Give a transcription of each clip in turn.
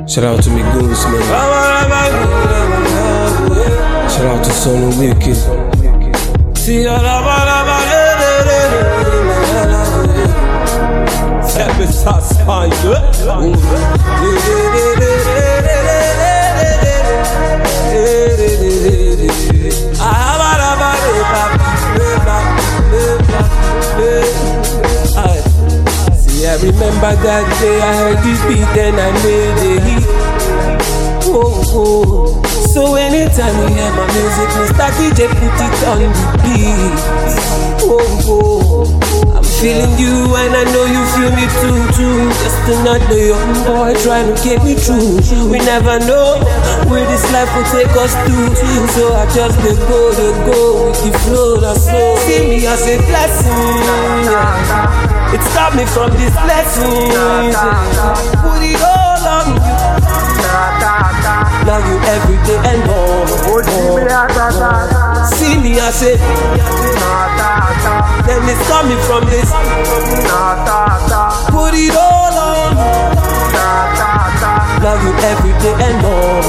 Shout out to me goons, man. Shout out to Sonu Wicked. I remember that day I heard this beat and I made a hit. Oh, oh. So anytime you hear my music, Mr. DJ put it on repeat. Oh, oh. I'm feeling you and I know you feel me too. Just another young boy trying to get me through. We never know where this life will take us to. So I just go with the flow, that's so. See me as a blessing. It stopped me from this blessing. Put it all on you. Love you every day and more. See me, I say. Then it's coming from this. Put it all on you. Love you every day and more.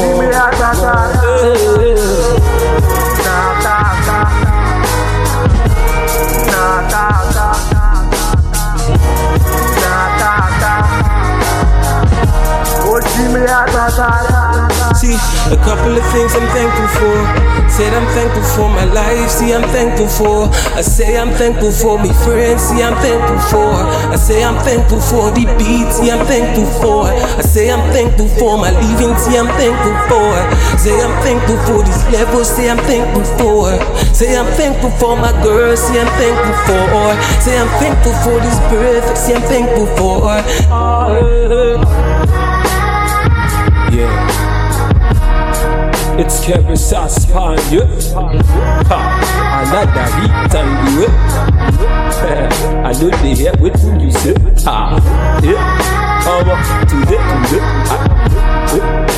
See, a couple of things I'm thankful for. Said I'm thankful for my life, see I'm thankful for. I say I'm thankful for me friends, see I'm thankful for. I say I'm thankful for the beats, see I'm thankful for. I say I'm thankful for my living, see I'm thankful for. Say I'm thankful for these levels, say I'm thankful for. Say I'm thankful for my girls, see I'm thankful for. Say I'm thankful for this birth, see I'm thankful for. Yeah, it's Kevin Saspan, yeah. Another hit and do it. I know they hear what you say. Yeah, come on, to the.